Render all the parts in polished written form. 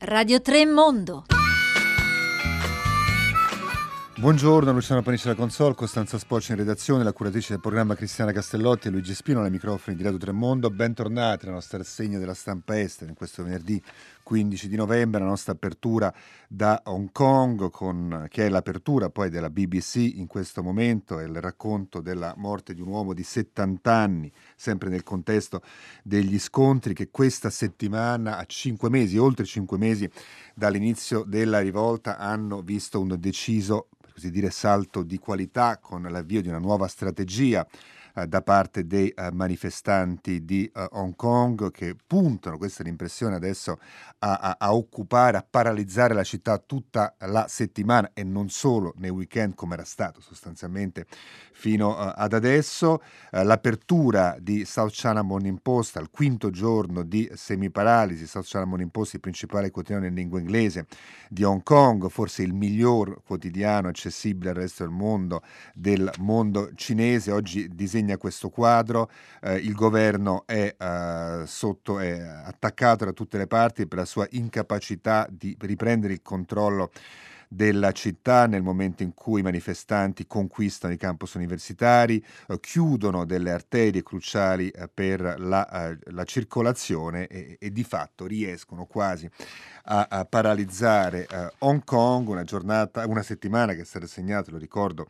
Radio 3 Mondo. Buongiorno, Luciano Panici alla console, Costanza Spoccia in redazione, la curatrice del programma Cristiana Castellotti e Luigi Spino ai microfoni di Radio 3 Mondo. Bentornati alla nostra rassegna della stampa estera in questo venerdì 15 di novembre, la nostra apertura da Hong Kong, che è l'apertura poi della BBC in questo momento, è il racconto della morte di un uomo di 70 anni, sempre nel contesto degli scontri che questa settimana, a 5 mesi, oltre 5 mesi dall'inizio della rivolta, hanno visto un deciso, per così dire, salto di qualità con l'avvio di una nuova strategia da parte dei manifestanti di Hong Kong, che puntano, questa è l'impressione adesso, a occupare, a paralizzare la città tutta la settimana e non solo nei weekend come era stato sostanzialmente fino ad adesso. L'apertura di South China Morning Post al quinto giorno di semiparalisi. South China Morning Post, il principale quotidiano in lingua inglese di Hong Kong, forse il miglior quotidiano accessibile al resto del mondo cinese, oggi disegna questo quadro. Il governo è attaccato da tutte le parti per la sua incapacità di riprendere il controllo della città nel momento in cui i manifestanti conquistano i campus universitari, chiudono delle arterie cruciali per la circolazione e di fatto riescono quasi a paralizzare Hong Kong, una settimana che è stata segnata, lo ricordo,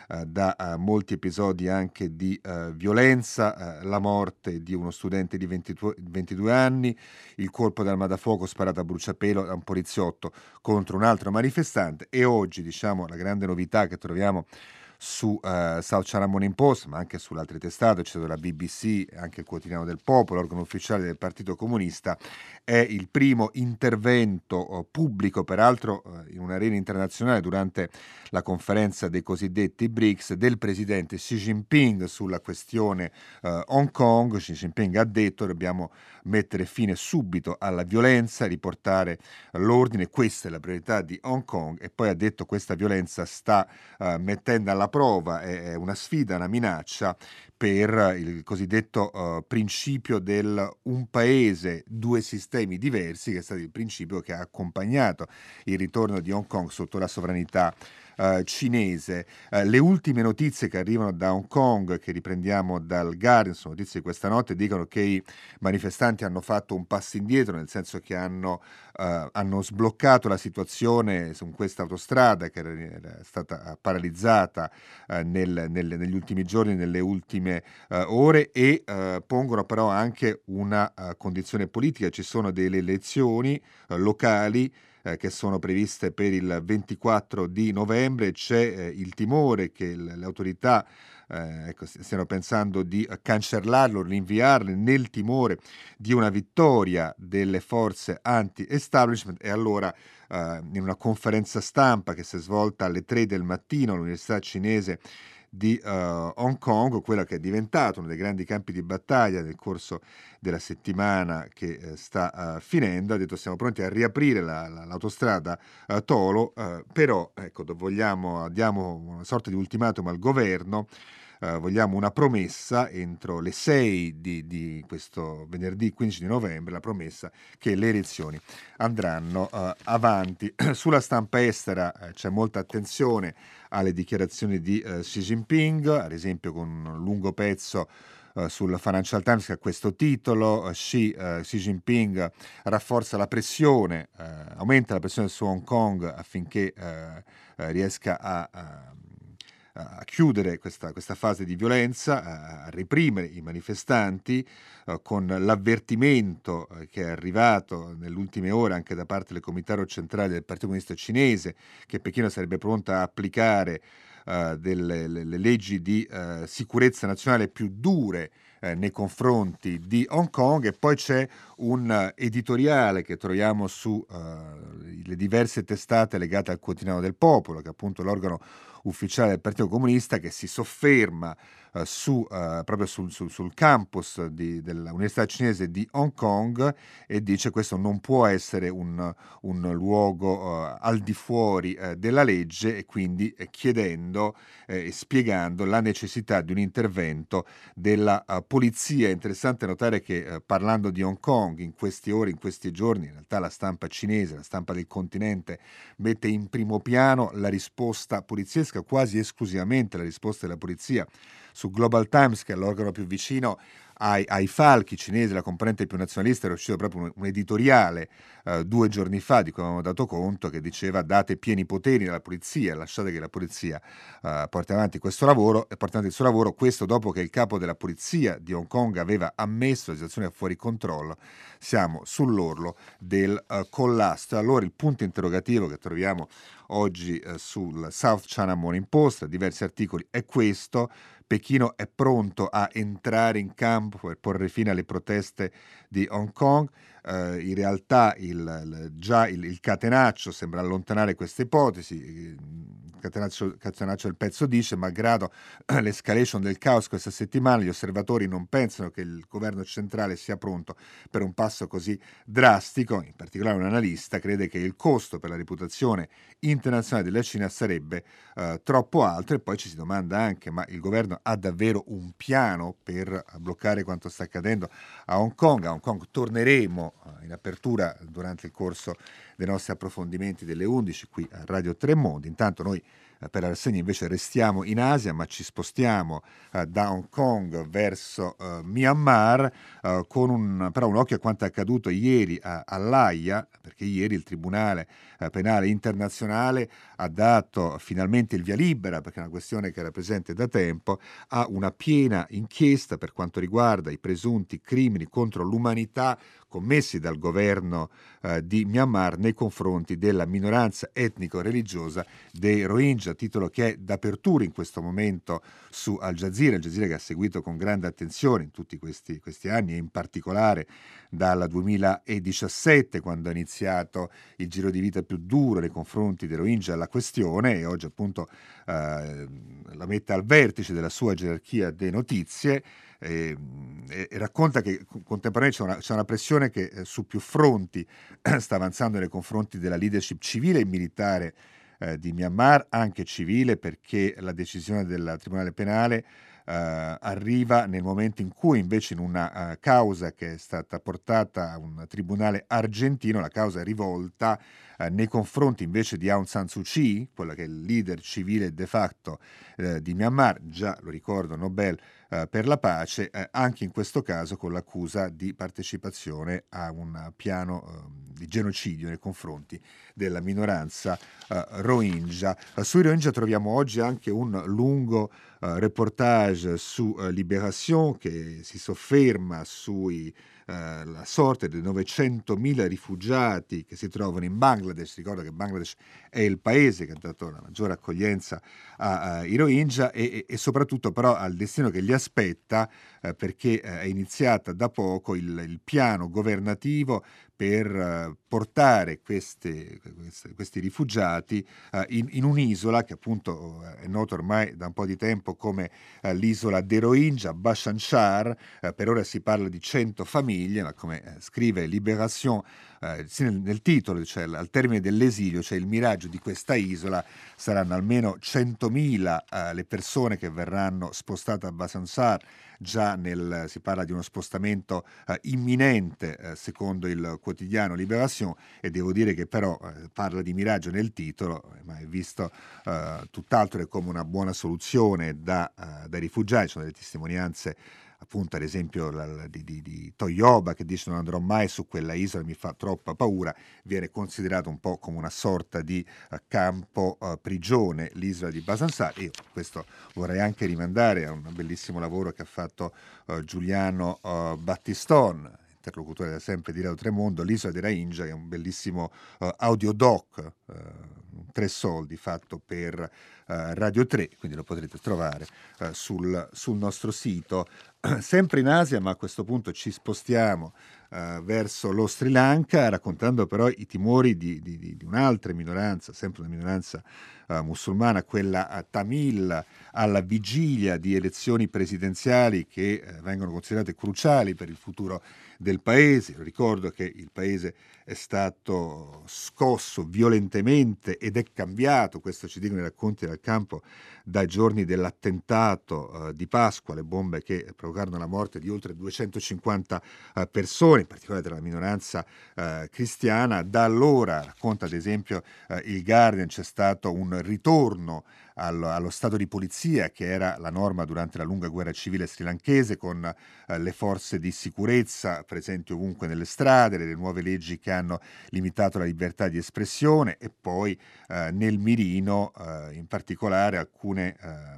da molti episodi anche di violenza, la morte di uno studente di 22 anni, il colpo d'arma da fuoco sparato a bruciapelo da un poliziotto contro un altro manifestante. E oggi, diciamo, la grande novità che troviamo su South China Morning Post, ma anche sulle altre testate, cioè la BBC, anche il Quotidiano del Popolo, l'organo ufficiale del Partito Comunista, è il primo intervento pubblico, peraltro in un'arena internazionale, durante la conferenza dei cosiddetti BRICS, del presidente Xi Jinping sulla questione Hong Kong. Xi Jinping ha detto: dobbiamo mettere fine subito alla violenza, riportare l'ordine, questa è la priorità di Hong Kong. E poi ha detto: questa violenza sta mettendo alla prova, è una sfida, una minaccia per il cosiddetto principio del un paese, due sistemi diversi, che è stato il principio che ha accompagnato il ritorno di Hong Kong sotto la sovranità cinese. Le ultime notizie che arrivano da Hong Kong, che riprendiamo dal Guardian, sono notizie di questa notte, dicono che i manifestanti hanno fatto un passo indietro, nel senso che hanno sbloccato la situazione su questa autostrada che era stata paralizzata negli ultimi giorni, nelle ultime ore, e pongono però anche una condizione politica. Ci sono delle elezioni locali che sono previste per il 24 di novembre. C'è il timore che le autorità stiano pensando di cancellarlo, rinviarle, nel timore di una vittoria delle forze anti-establishment. E allora in una conferenza stampa che si è svolta alle 3 del mattino all'Università cinese di Hong Kong, quella che è diventata uno dei grandi campi di battaglia nel corso della settimana che sta finendo, ha detto: siamo pronti a riaprire l'autostrada Tolo, però ecco, diamo una sorta di ultimatum al governo. Vogliamo una promessa entro le 6 di questo venerdì 15 di novembre, la promessa che le elezioni andranno avanti. Sulla stampa estera c'è molta attenzione alle dichiarazioni di Xi Jinping, ad esempio con un lungo pezzo sul Financial Times che ha questo titolo: Xi Jinping rafforza la pressione, aumenta la pressione su Hong Kong affinché riesca a chiudere questa fase di violenza, a reprimere i manifestanti, con l'avvertimento che è arrivato nelle ultime ore anche da parte del Comitato Centrale del Partito Comunista Cinese che Pechino sarebbe pronta a applicare le leggi di sicurezza nazionale più dure nei confronti di Hong Kong. E poi c'è un editoriale che troviamo su le diverse testate legate al Quotidiano del Popolo, che è appunto l'organo ufficiale del Partito Comunista, che si sofferma proprio sul campus dell'Università cinese di Hong Kong, e dice questo non può essere un luogo al di fuori della legge, e quindi chiedendo e spiegando la necessità di un intervento della polizia. È interessante notare che parlando di Hong Kong in queste ore, in questi giorni, in realtà la stampa cinese, la stampa del continente, mette in primo piano la risposta poliziesca, quasi esclusivamente la risposta della polizia. Su Global Times, che è l'organo più vicino ai falchi cinesi, la componente più nazionalista, era uscito proprio un editoriale 2 giorni fa, di cui avevamo dato conto, che diceva: date pieni poteri alla polizia, lasciate che la polizia porti avanti questo lavoro, e porti avanti il suo lavoro. Questo dopo che il capo della polizia di Hong Kong aveva ammesso la situazione è fuori controllo. Siamo sull'orlo del collasso. Allora il punto interrogativo che troviamo oggi sul South China Morning Post, diversi articoli, è questo: Pechino è pronto a entrare in campo per porre fine alle proteste di Hong Kong. In realtà già il catenaccio sembra allontanare questa ipotesi. Il catenaccio del pezzo dice: malgrado l'escalation del caos questa settimana, gli osservatori non pensano che il governo centrale sia pronto per un passo così drastico. In particolare un analista crede che il costo per la reputazione internazionale della Cina sarebbe troppo alto, e poi ci si domanda anche: ma il governo ha davvero un piano per bloccare quanto sta accadendo a Hong Kong? A Hong Kong torneremo in apertura durante il corso dei nostri approfondimenti delle 11 qui a Radio Tremondi. Intanto noi per la rassegna invece restiamo in Asia, ma ci spostiamo da Hong Kong verso Myanmar, con però un occhio a quanto è accaduto ieri all'Aia, perché ieri il Tribunale Penale Internazionale ha dato finalmente il via libera, perché è una questione che era presente da tempo, a una piena inchiesta per quanto riguarda i presunti crimini contro l'umanità commessi dal governo di Myanmar nei confronti della minoranza etnico-religiosa dei Rohingya, titolo che è d'apertura in questo momento su Al Jazeera che ha seguito con grande attenzione in tutti questi anni, e in particolare dal 2017, quando ha iniziato il giro di vita più duro nei confronti dei Rohingya la questione, e oggi appunto la mette al vertice della sua gerarchia delle notizie. E racconta che contemporaneamente c'è una pressione che su più fronti sta avanzando nei confronti della leadership civile e militare di Myanmar, anche civile, perché la decisione del Tribunale Penale arriva nel momento in cui invece in una causa che è stata portata a un tribunale argentino, la causa è rivolta nei confronti invece di Aung San Suu Kyi, quella che è il leader civile de facto di Myanmar, già lo ricordo Nobel per la pace, anche in questo caso con l'accusa di partecipazione a un piano di genocidio nei confronti della minoranza Rohingya. Sui Rohingya troviamo oggi anche un lungo reportage su Libération, che si sofferma la sorte dei 900.000 rifugiati che si trovano in Bangladesh. Ricordo che Bangladesh è il paese che ha dato la maggiore accoglienza ai Rohingya, e soprattutto però al destino che li aspetta, perché è iniziata da poco il piano governativo per portare questi rifugiati in un'isola che appunto è nota ormai da un po' di tempo come l'isola dei Rohingya, Bhasan Char. Per ora si parla di 100 famiglie, ma come scrive Libération, sì, nel titolo, cioè, al termine dell'esilio, cioè il miraggio di questa isola, saranno almeno 100.000 le persone che verranno spostate a Bhasan Char. Si parla di uno spostamento imminente, secondo il quotidiano Libération, e devo dire che però parla di miraggio nel titolo, ma è visto tutt'altro che come una buona soluzione dai rifugiati. Ci sono delle testimonianze, appunto, ad esempio di Toyoba, che dice: non andrò mai su quella isola, mi fa troppa paura. Viene considerato un po' come una sorta di campo prigione l'isola di Basansar. Io questo vorrei anche rimandare a un bellissimo lavoro che ha fatto Giuliano Battiston, interlocutore da sempre di Radio Tremondo, l'isola di Rohingya, che è un bellissimo audiodoc tre soldi fatto per Radio 3, quindi lo potrete trovare sul nostro sito. Sempre in Asia, ma a questo punto ci spostiamo verso lo Sri Lanka, raccontando però i timori di un'altra minoranza, sempre una minoranza musulmana, quella tamil, alla vigilia di elezioni presidenziali che vengono considerate cruciali per il futuro del paese. Ricordo che il paese è stato scosso violentemente ed è cambiato, questo ci dicono i racconti dal campo, dai giorni dell'attentato di Pasqua, le bombe che provocarono la morte di oltre 250 persone, in particolare della minoranza cristiana. Da allora, racconta ad esempio il Guardian, c'è stato un ritorno allo stato di polizia, che era la norma durante la lunga guerra civile srilankese, con le forze di sicurezza presenti ovunque nelle strade, le nuove leggi che hanno limitato la libertà di espressione, e poi nel mirino in particolare alcune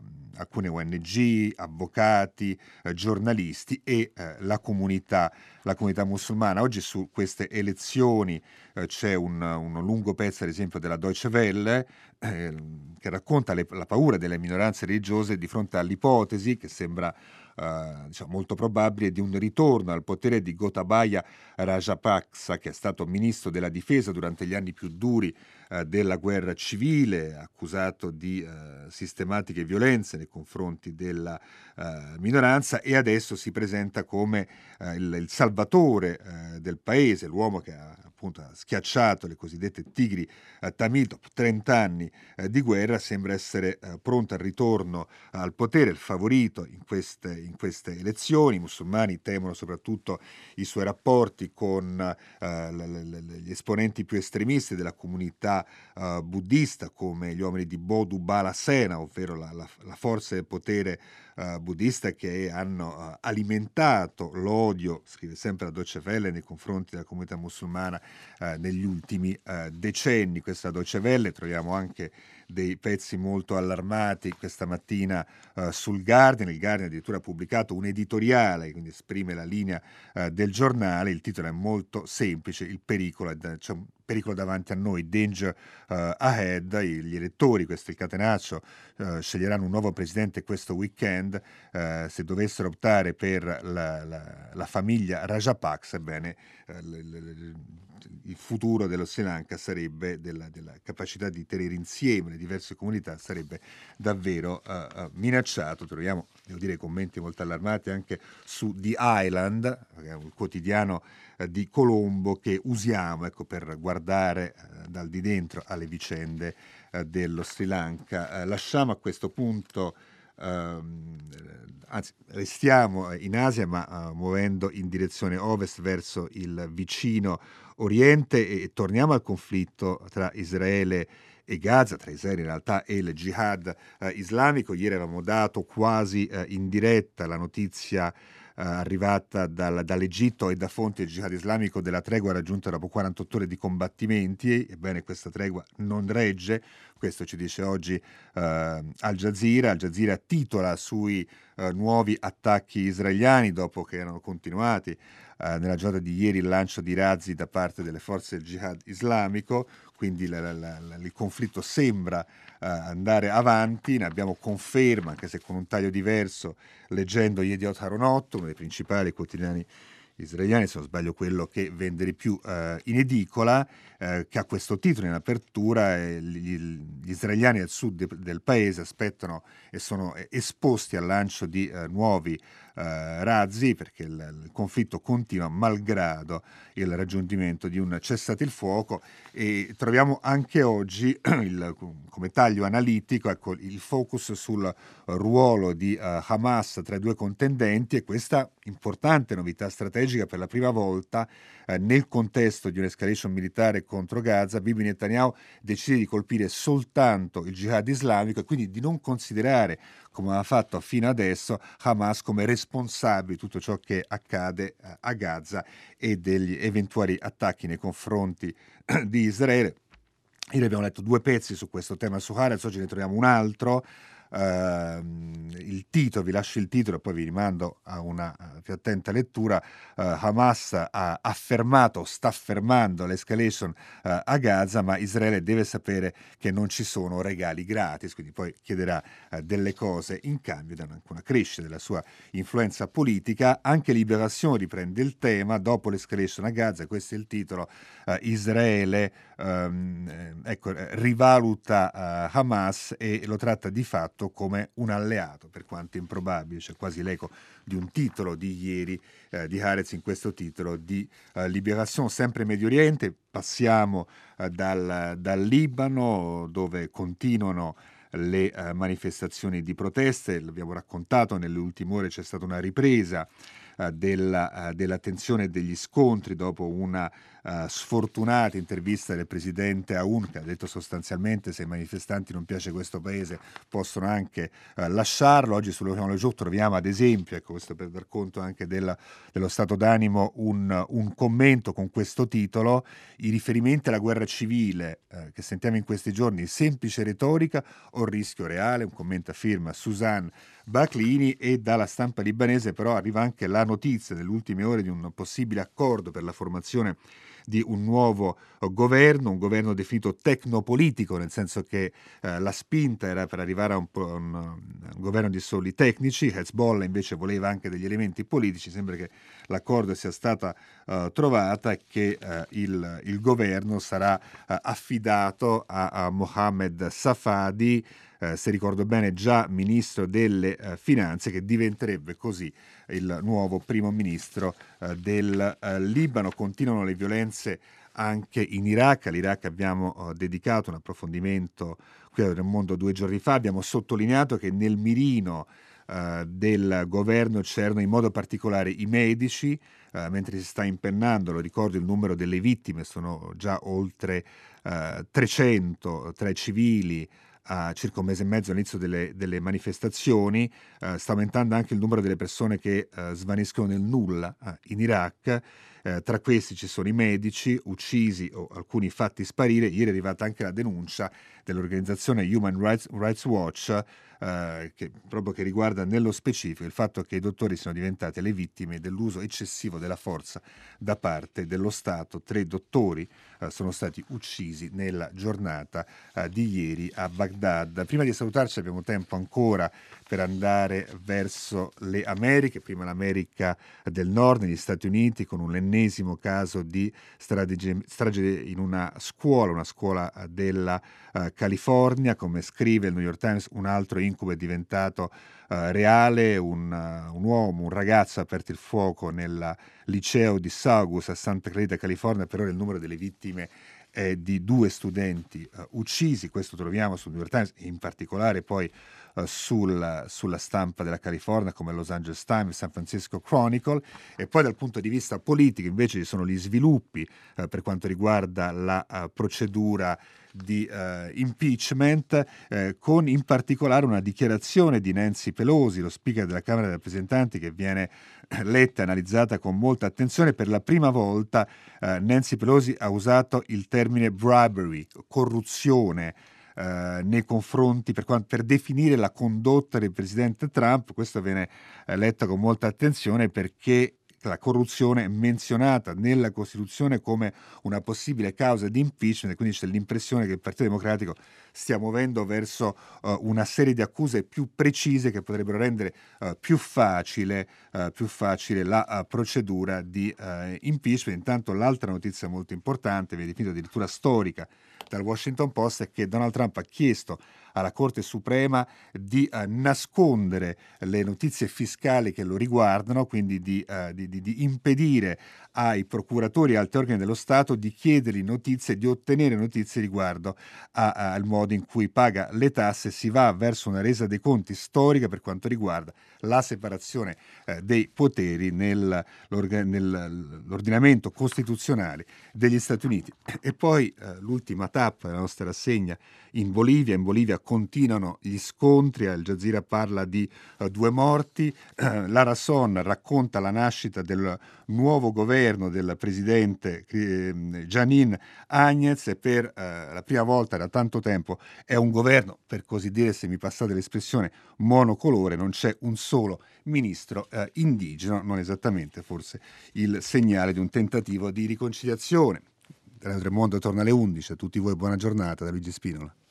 ONG, avvocati, giornalisti e la comunità musulmana. Oggi su queste elezioni c'è un lungo pezzo, ad esempio, della Deutsche Welle, che racconta la paura delle minoranze religiose di fronte all'ipotesi, che sembra molto probabile, di un ritorno al potere di Gotabaya Rajapaksa, che è stato ministro della difesa durante gli anni più duri della guerra civile, accusato di sistematiche violenze nei confronti della minoranza, e adesso si presenta come il salvatore del paese, l'uomo che ha appunto schiacciato le cosiddette tigri tamil dopo 30 anni di guerra. Sembra essere pronto al ritorno al potere, il favorito in queste elezioni. I musulmani temono soprattutto i suoi rapporti con gli esponenti più estremisti della comunità buddista, come gli uomini di Bodhu Bala Sena, ovvero la forza del potere buddista, che hanno alimentato l'odio, scrive sempre la Deutsche Welle, nei confronti della comunità musulmana negli ultimi decenni. Questa Deutsche Welle, troviamo anche dei pezzi molto allarmati questa mattina sul Guardian. Il Guardian addirittura ha pubblicato un editoriale, quindi esprime la linea del giornale. Il titolo è molto semplice: il pericolo c'è un pericolo davanti a noi, danger ahead. Gli elettori, questo è il catenaccio, sceglieranno un nuovo presidente questo weekend. Se dovessero optare per la famiglia Rajapaksa, ebbene il futuro dello Sri Lanka sarebbe, della capacità di tenere insieme le diverse comunità, sarebbe davvero minacciato. Troviamo, devo dire, commenti molto allarmati anche su The Island, che è un quotidiano di Colombo che usiamo, ecco, per guardare dal di dentro alle vicende dello Sri Lanka. Lasciamo a questo punto, anzi restiamo in Asia, ma muovendo in direzione ovest verso il vicino Oriente, e torniamo al conflitto tra Israele e Gaza, tra Israele in realtà e il jihad islamico. Ieri avevamo dato quasi in diretta la notizia arrivata dall'Egitto e da fonti del jihad islamico della tregua raggiunta dopo 48 ore di combattimenti. Ebbene, questa tregua non regge, questo ci dice oggi Al Jazeera. Al Jazeera titola sui nuovi attacchi israeliani, dopo che erano continuati nella giornata di ieri il lancio di razzi da parte delle forze del jihad islamico. Quindi il conflitto sembra andare avanti. Ne abbiamo conferma, anche se con un taglio diverso, leggendo Yediot Aharonot, uno dei principali quotidiani israeliani, se non sbaglio quello che vende di più in edicola, che ha questo titolo in apertura: gli israeliani al sud del paese aspettano e sono esposti al lancio di nuovi razzi, perché il conflitto continua malgrado il raggiungimento di un cessate il fuoco. E troviamo anche oggi come taglio analitico, ecco, il focus sul ruolo di Hamas tra i due contendenti, e questa importante novità strategica: per la prima volta nel contesto di un'escalation militare contro Gaza, Bibi Netanyahu decide di colpire soltanto il jihad islamico, e quindi di non considerare, come aveva fatto fino adesso, Hamas come responsabile di tutto ciò che accade a Gaza e degli eventuali attacchi nei confronti di Israele. Ieri abbiamo letto due pezzi su questo tema su Haaretz, oggi ne troviamo un altro il titolo, vi lascio il titolo, poi vi rimando a una più attenta lettura. Hamas ha affermato, sta affermando l'escalation a Gaza, ma Israele deve sapere che non ci sono regali gratis, quindi poi chiederà delle cose in cambio, da una crescita della sua influenza politica. Anche Libération riprende il tema dopo l'escalation a Gaza, questo è il titolo. Israele rivaluta Hamas e lo tratta di fatto come un alleato, per quanto improbabile. C'è quasi l'eco di un titolo di ieri di Haaretz in questo titolo di Libération. Sempre Medio Oriente, passiamo dal Libano, dove continuano le manifestazioni di proteste. L'abbiamo raccontato, nelle ultime ore c'è stata una ripresa della tensione e degli scontri dopo una sfortunata intervista del presidente Aoun, che ha detto sostanzialmente: se ai manifestanti non piace questo paese possono anche lasciarlo. Oggi sull'Orient Jour troviamo ad esempio, ecco, questo per dar conto anche dello stato d'animo, un commento con questo titolo: i riferimenti alla guerra civile che sentiamo in questi giorni, semplice retorica o rischio reale? Un commento a firma Suzanne Baclini. E dalla stampa libanese però arriva anche la notizia nelle ultime ore di un possibile accordo per la formazione di un nuovo governo, un governo definito tecnopolitico, nel senso che la spinta era per arrivare a un governo di soli tecnici. Hezbollah invece voleva anche degli elementi politici. Sembra che l'accordo sia stata trovata e che il governo sarà affidato a Mohammed Safadi, se ricordo bene già ministro delle finanze, che diventerebbe così il nuovo primo ministro del Libano. Continuano le violenze anche in Iraq. All'Iraq abbiamo dedicato un approfondimento qui a Nel Mondo 2 giorni fa. Abbiamo sottolineato che nel mirino del governo c'erano in modo particolare i medici, mentre si sta impennando, lo ricordo, il numero delle vittime, sono già oltre 300 tra i civili a circa un mese e mezzo all'inizio delle manifestazioni. Sta aumentando anche il numero delle persone che svaniscono nel nulla in Iraq. Tra questi ci sono i medici uccisi o alcuni fatti sparire. Ieri è arrivata anche la denuncia dell'organizzazione Human Rights Watch, che riguarda nello specifico il fatto che i dottori siano diventati le vittime dell'uso eccessivo della forza da parte dello Stato. 3 dottori sono stati uccisi nella giornata di ieri a Baghdad. Prima di salutarci abbiamo tempo ancora per andare verso le Americhe. Prima l'America del Nord, negli Stati Uniti, con un ennesimo caso di strage in una scuola della California. Come scrive il New York Times, un altro incubo è diventato reale. Un uomo, un ragazzo ha aperto il fuoco nel liceo di Saugus a Santa Clarita, California. Per ora il numero delle vittime è di 2 studenti uccisi. Questo troviamo sul New York Times, in particolare poi sulla stampa della California, come Los Angeles Times, San Francisco Chronicle. E poi dal punto di vista politico invece ci sono gli sviluppi per quanto riguarda la procedura di impeachment, con in particolare una dichiarazione di Nancy Pelosi, lo speaker della Camera dei Rappresentanti, che viene letta e analizzata con molta attenzione. Per la prima volta Nancy Pelosi ha usato il termine bribery, corruzione, nei confronti per definire la condotta del presidente Trump. Questo viene letto con molta attenzione perché la corruzione è menzionata nella Costituzione come una possibile causa di impeachment, e quindi c'è l'impressione che il Partito Democratico stia muovendo verso una serie di accuse più precise che potrebbero rendere più facile la procedura di impeachment. Intanto l'altra notizia molto importante, viene definita addirittura storica dal Washington Post, è che Donald Trump ha chiesto alla Corte Suprema di nascondere le notizie fiscali che lo riguardano, quindi di impedire ai procuratori e altri organi dello Stato di chiedergli notizie, di ottenere notizie riguardo al modo in cui paga le tasse. Si va verso una resa dei conti storica per quanto riguarda la separazione dei poteri nell'ordinamento costituzionale degli Stati Uniti. E poi l'ultima tappa della nostra rassegna in Bolivia. In Bolivia continuano gli scontri, Al Jazeera parla di 2 morti, la Razón racconta la nascita del nuovo governo del presidente Janine Áñez e per la prima volta da tanto tempo è un governo, per così dire, se mi passate l'espressione, monocolore, non c'è un solo ministro indigeno, non esattamente forse il segnale di un tentativo di riconciliazione. Radio Tremondo torna alle 11, a tutti voi buona giornata da Luigi Spinola.